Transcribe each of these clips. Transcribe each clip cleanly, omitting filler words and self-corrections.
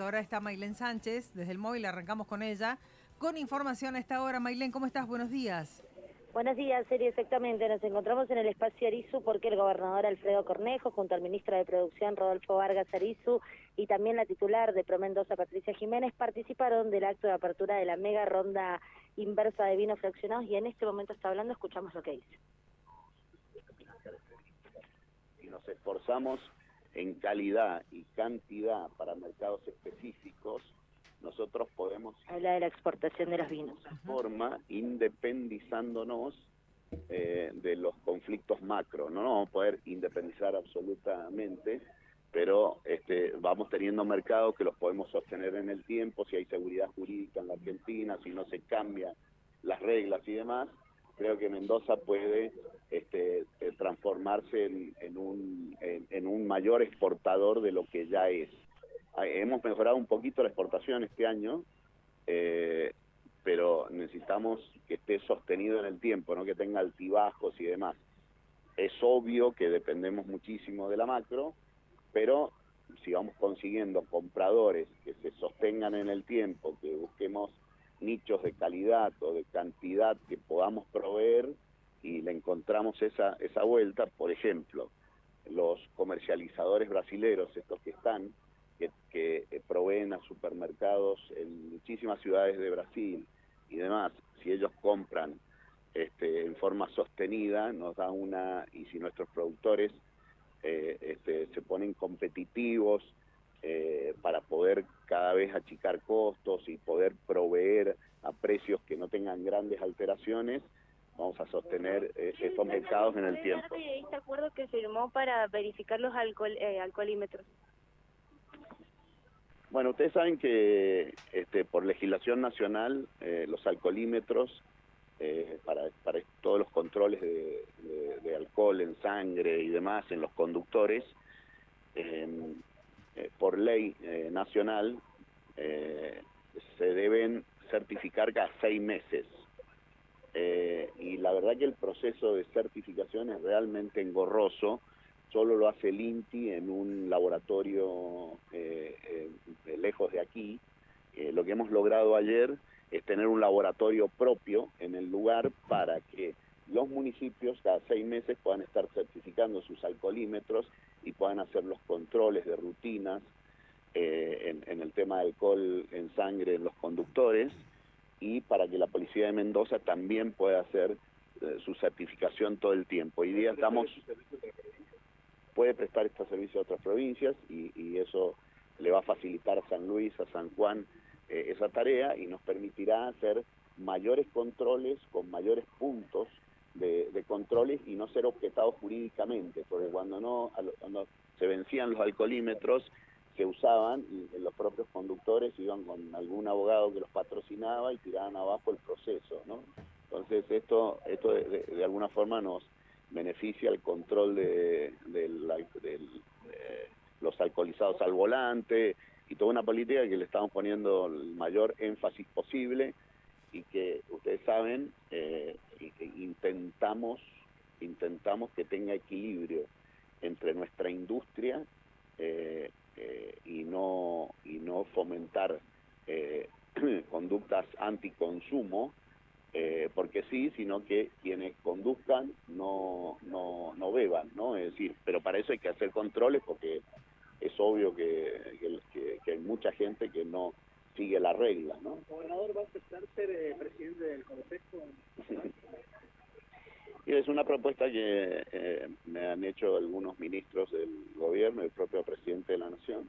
gobernadora está Maylén Sánchez. Desde el móvil arrancamos con ella. Con información a esta hora. Maylén, ¿cómo estás? Buenos días. Buenos días, Seri, exactamente. Nos encontramos en el espacio Arizu porque el gobernador Alfredo Cornejo, junto al ministro de Producción Rodolfo Vargas Arizu y también la titular de ProMendoza, Patricia Jiménez, participaron del acto de apertura de la mega ronda inversa de vinos fraccionados y en este momento está hablando, escuchamos lo que dice. Y nos esforzamos en calidad y cantidad para mercados específicos, nosotros podemos habla de la exportación de los vinos. Forma independizándonos de los conflictos macro. No nos vamos a poder independizar absolutamente, pero vamos teniendo mercados que los podemos sostener en el tiempo, si hay seguridad jurídica en la Argentina, si no se cambian las reglas y demás. Creo que Mendoza puede transformarse en un mayor exportador de lo que ya es. Hemos mejorado un poquito la exportación este año, pero necesitamos que esté sostenido en el tiempo, no que tenga altibajos y demás. Es obvio que dependemos muchísimo de la macro, pero si vamos consiguiendo compradores que se sostengan en el tiempo, que busquemos nichos de calidad o de cantidad que podamos proveer y le encontramos esa vuelta. Por ejemplo, los comercializadores brasileros, estos que están, que proveen a supermercados en muchísimas ciudades de Brasil y demás, si ellos compran en forma sostenida, nos da y si nuestros productores se ponen competitivos para poder cada vez achicar costos y poder proveer a precios que no tengan grandes alteraciones, vamos a sostener estos mercados en el tiempo. ¿Este acuerdo que firmó para verificar los alcoholímetros? Bueno, ustedes saben que por legislación nacional los alcoholímetros para todos los controles de alcohol en sangre y demás en los conductores, por ley nacional se deben certificar cada 6 meses. Y la verdad que el proceso de certificación es realmente engorroso. Solo lo hace el INTI en un laboratorio lejos de aquí. Lo que hemos logrado ayer es tener un laboratorio propio en el lugar para que los municipios cada 6 meses puedan estar certificando sus alcoholímetros y puedan hacer los controles de rutinas en el tema de alcohol en sangre en los conductores, y para que la policía de Mendoza también pueda hacer su certificación todo el tiempo. Hoy día puede prestar este servicio a otras provincias y eso le va a facilitar a San Luis, a San Juan esa tarea, y nos permitirá hacer mayores controles con mayores puntos de controles y no ser objetados jurídicamente, porque cuando se vencían los alcoholímetros se usaban y los propios conductores iban con algún abogado que los patrocinaba y tiraban abajo el proceso, ¿no? Entonces esto de alguna forma nos beneficia el control de los alcoholizados al volante y toda una política que le estamos poniendo el mayor énfasis posible y que ustedes saben intentamos que tenga equilibrio entre nuestra industria y no fomentar conductas anticonsumo, porque sí, sino que quienes conduzcan no beban, ¿no? Es decir, pero para eso hay que hacer controles porque es obvio que hay mucha gente que no sigue las reglas, ¿no? ¿Gobernador va a aceptar ser presidente del Consejo? Y es una propuesta que me han hecho algunos ministros del gobierno, el propio presidente de la Nación.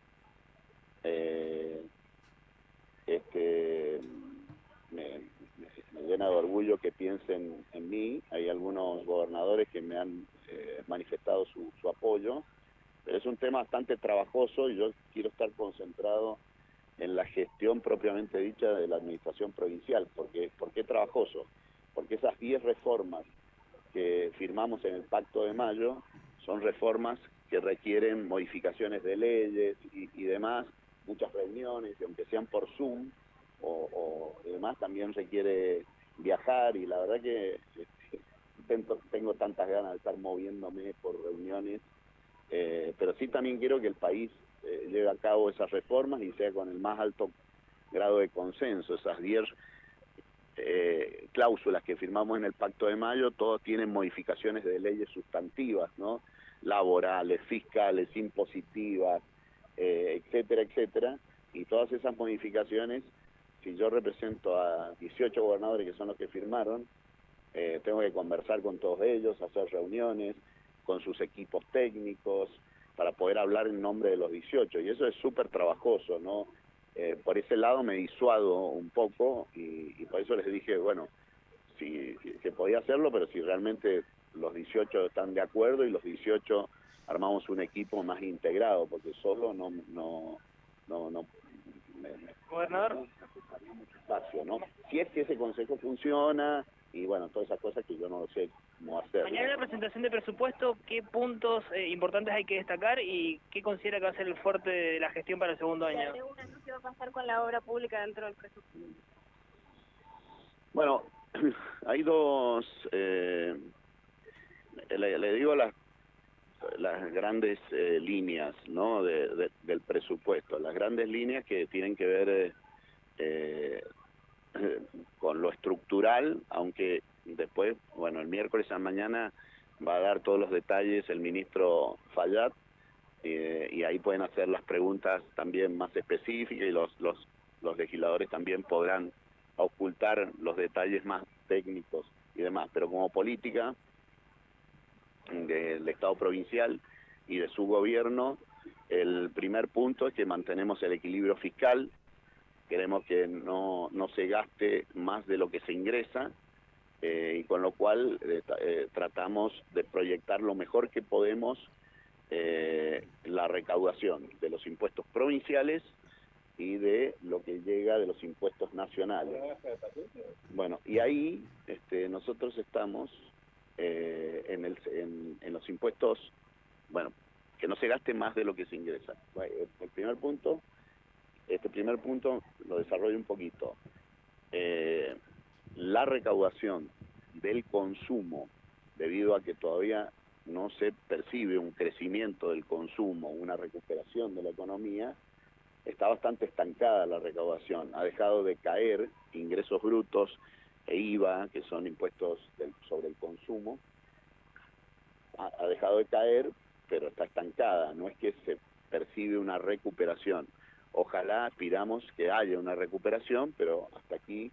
Me llena de orgullo que piensen en mí. Hay algunos gobernadores que me han manifestado su apoyo, pero es un tema bastante trabajoso y yo quiero estar concentrado en la gestión propiamente dicha de la administración provincial. ¿Por qué trabajoso? Porque esas 10 reformas que firmamos en el Pacto de Mayo son reformas que requieren modificaciones de leyes y demás, muchas reuniones, y aunque sean por Zoom o demás, también requiere viajar, y la verdad que tengo tantas ganas de estar moviéndome por reuniones, pero sí también quiero que el país lleve a cabo esas reformas y sea con el más alto grado de consenso. Esas 10 cláusulas que firmamos en el Pacto de Mayo, todos tienen modificaciones de leyes sustantivas, ¿no? Laborales, fiscales, impositivas, etcétera, etcétera, y todas esas modificaciones, si yo represento a 18 gobernadores que son los que firmaron, tengo que conversar con todos ellos, hacer reuniones con sus equipos técnicos, para poder hablar en nombre de los 18, y eso es súper trabajoso, ¿no? Por ese lado me disuado un poco, y por eso les dije, bueno, si se podía hacerlo, pero si realmente los 18 están de acuerdo y los 18 armamos un equipo más integrado, porque solo no Gobernador. mucho espacio, ¿no? Si es que ese consejo funciona, y bueno, todas esas cosas que yo no sé cómo hacer. Mañana en la presentación de presupuesto, ¿qué puntos importantes hay que destacar y qué considera que va a ser el fuerte de la gestión para el segundo año? ¿Qué va a pasar con la obra pública dentro del presupuesto? Bueno, hay dos, le digo las grandes líneas, ¿no? del presupuesto, las grandes líneas que tienen que ver con lo estructural, aunque después, bueno, el miércoles a mañana va a dar todos los detalles el ministro Fayad, y ahí pueden hacer las preguntas también más específicas, y los legisladores también podrán ocultar los detalles más técnicos y demás, pero como política del Estado provincial y de su gobierno, el primer punto es que mantenemos el equilibrio fiscal. Queremos que no se gaste más de lo que se ingresa, y con lo cual tratamos de proyectar lo mejor que podemos la recaudación de los impuestos provinciales y de lo que llega de los impuestos nacionales. Bueno, y ahí nosotros estamos en los impuestos, bueno, que no se gaste más de lo que se ingresa. El primer punto, este primer punto lo desarrollo un poquito. La recaudación del consumo, debido a que todavía no se percibe un crecimiento del consumo, una recuperación de la economía, está bastante estancada la recaudación. Ha dejado de caer ingresos brutos e IVA, que son impuestos sobre el consumo. Ha dejado de caer, pero está estancada. No es que se percibe una recuperación. Ojalá aspiramos que haya una recuperación, pero hasta aquí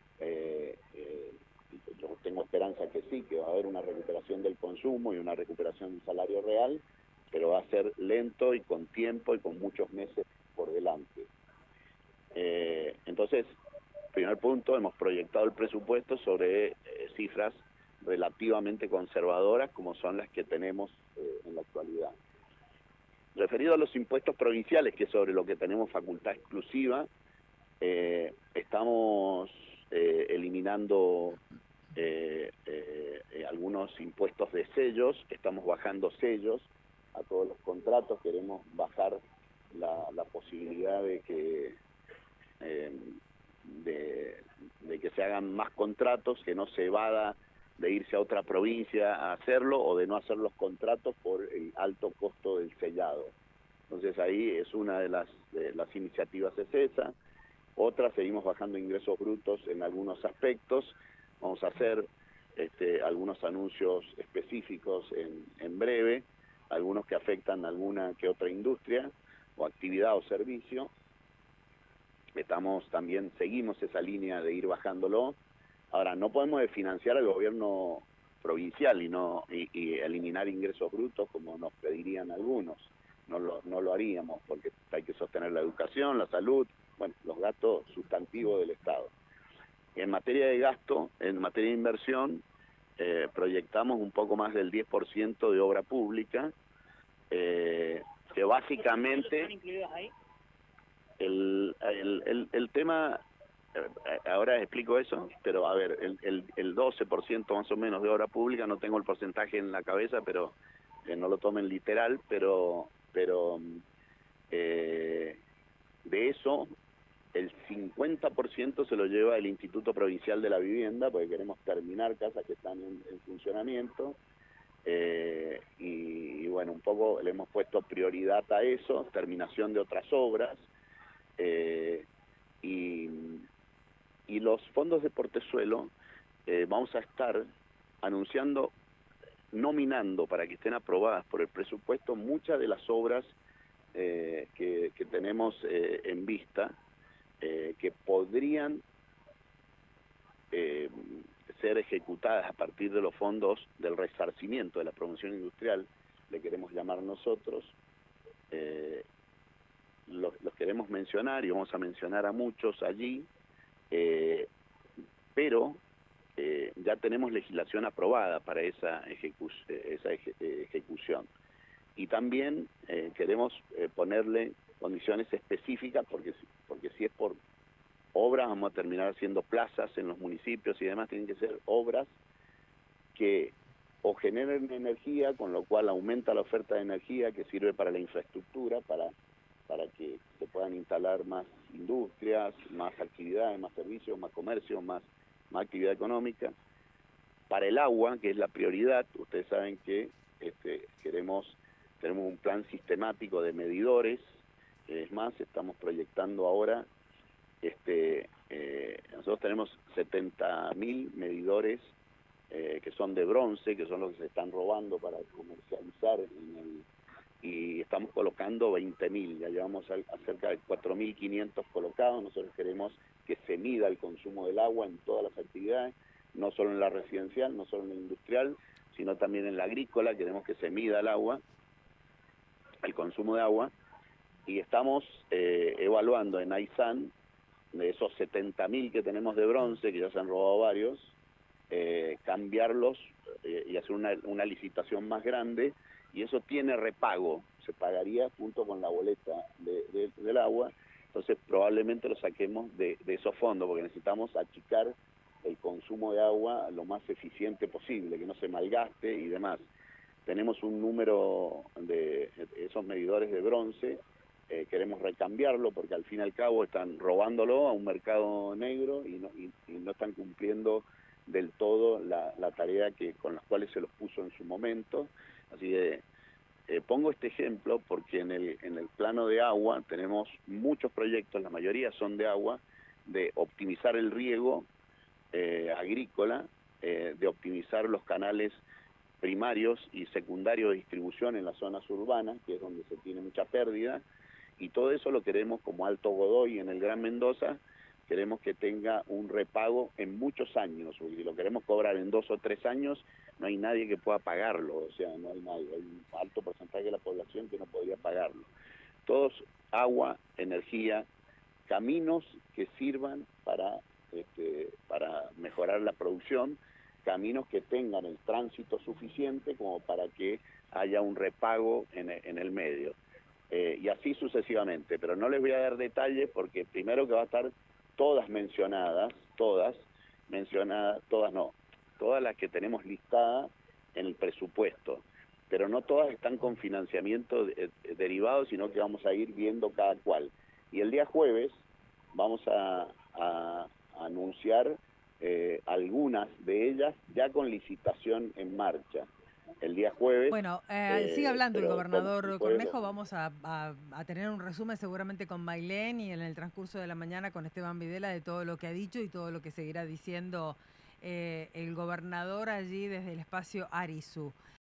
yo tengo esperanza que sí, que va a haber una recuperación del consumo y una recuperación del salario real, pero va a ser lento y con tiempo y con muchos meses por delante. Entonces, primer punto, hemos proyectado el presupuesto sobre cifras relativamente conservadoras como son las que tenemos en la actualidad. Referido a los impuestos provinciales, que es sobre lo que tenemos facultad exclusiva, estamos eliminando algunos impuestos de sellos, estamos bajando sellos a todos los contratos, queremos bajar la posibilidad de que se hagan más contratos, que no se evada de irse a otra provincia a hacerlo o de no hacer los contratos por el alto costo del sellado. Entonces ahí es una de las iniciativas, es esa. Otra, seguimos bajando ingresos brutos en algunos aspectos. Vamos a hacer algunos anuncios específicos en breve, algunos que afectan a alguna que otra industria o actividad o servicio. Seguimos esa línea de ir bajándolo. Ahora, no podemos desfinanciar al gobierno provincial y eliminar ingresos brutos como nos pedirían algunos. No lo haríamos, porque hay que sostener la educación, la salud, bueno, los gastos sustantivos del Estado. En materia de gasto, en materia de inversión, proyectamos un poco más del 10% de obra pública, que básicamente... ¿Están incluidos ahí? El tema, ahora explico eso, pero a ver, el 12% más o menos de obra pública, no tengo el porcentaje en la cabeza, pero no lo tomen literal, pero de eso el 50% se lo lleva el Instituto Provincial de la Vivienda, porque queremos terminar casas que están en funcionamiento. y bueno, un poco le hemos puesto prioridad a eso, terminación de otras obras, y, y los fondos de Portezuelo vamos a estar anunciando, nominando para que estén aprobadas por el presupuesto muchas de las obras que tenemos en vista, que podrían ser ejecutadas a partir de los fondos del resarcimiento de la promoción industrial, le queremos llamar nosotros. Los queremos mencionar y vamos a mencionar a muchos allí, pero ya tenemos legislación aprobada para esa ejecución. Y también queremos ponerle condiciones específicas, porque si es por obras, vamos a terminar haciendo plazas en los municipios y demás, tienen que ser obras que o generen energía, con lo cual aumenta la oferta de energía que sirve para la infraestructura, para que se puedan instalar más industrias, más actividades, más servicios, más comercio, más actividad económica. Para el agua, que es la prioridad, ustedes saben que tenemos un plan sistemático de medidores. Es más, estamos proyectando ahora, nosotros tenemos 70.000 medidores que son de bronce, que son los que se están robando para comercializar y estamos colocando 20.000, ya llevamos a cerca de 4.500 colocados. Nosotros queremos que se mida el consumo del agua en todas las actividades, no solo en la residencial, no solo en la industrial, sino también en la agrícola. Queremos que se mida el agua, el consumo de agua, y estamos evaluando en AISAN, de esos 70.000 que tenemos de bronce, que ya se han robado varios, cambiarlos y hacer una licitación más grande, y eso tiene repago, se pagaría junto con la boleta del agua. Entonces probablemente lo saquemos de esos fondos, porque necesitamos achicar el consumo de agua lo más eficiente posible, que no se malgaste y demás. Tenemos un número de esos medidores de bronce, queremos recambiarlo porque al fin y al cabo están robándolo a un mercado negro y no están cumpliendo del todo la tarea con las cuales se los puso en su momento. Así que pongo este ejemplo porque en el plano de agua tenemos muchos proyectos, la mayoría son de agua, de optimizar el riego agrícola, de optimizar los canales primarios y secundarios de distribución en las zonas urbanas, que es donde se tiene mucha pérdida, y todo eso lo queremos como Alto Godoy en el Gran Mendoza. Queremos que tenga un repago en muchos años, porque si lo queremos cobrar en 2 o 3 años, no hay nadie que pueda pagarlo, o sea, no hay nadie, hay un alto porcentaje de la población que no podría pagarlo. Todos agua, energía, caminos que sirvan para mejorar la producción, caminos que tengan el tránsito suficiente como para que haya un repago en el medio. Y así sucesivamente, pero no les voy a dar detalles porque primero que va a estar todas mencionadas, todas las que tenemos listadas en el presupuesto, pero no todas están con financiamiento derivado, sino que vamos a ir viendo cada cual. Y el día jueves vamos a anunciar algunas de ellas ya con licitación en marcha. El día jueves. Bueno, sigue hablando el gobernador Cornejo. ¿no? Vamos a tener un resumen seguramente con Mailén y en el transcurso de la mañana con Esteban Videla de todo lo que ha dicho y todo lo que seguirá diciendo el gobernador allí desde el espacio Arisu.